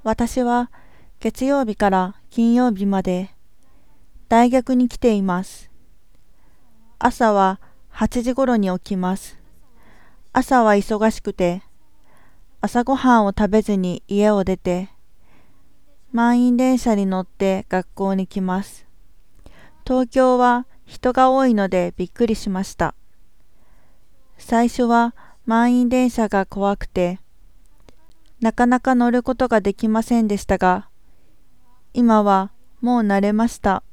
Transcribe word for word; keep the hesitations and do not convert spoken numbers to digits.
私は月曜日から金曜日まで大学に来ています。朝ははちじごろに起きます。朝は忙しくて、朝ごはんを食べずに家を出て、満員電車に乗って学校に来ます。東京は人が多いのでびっくりしました。最初は満員電車が怖くて、なかなか乗ることができませんでしたが、今はもう慣れました。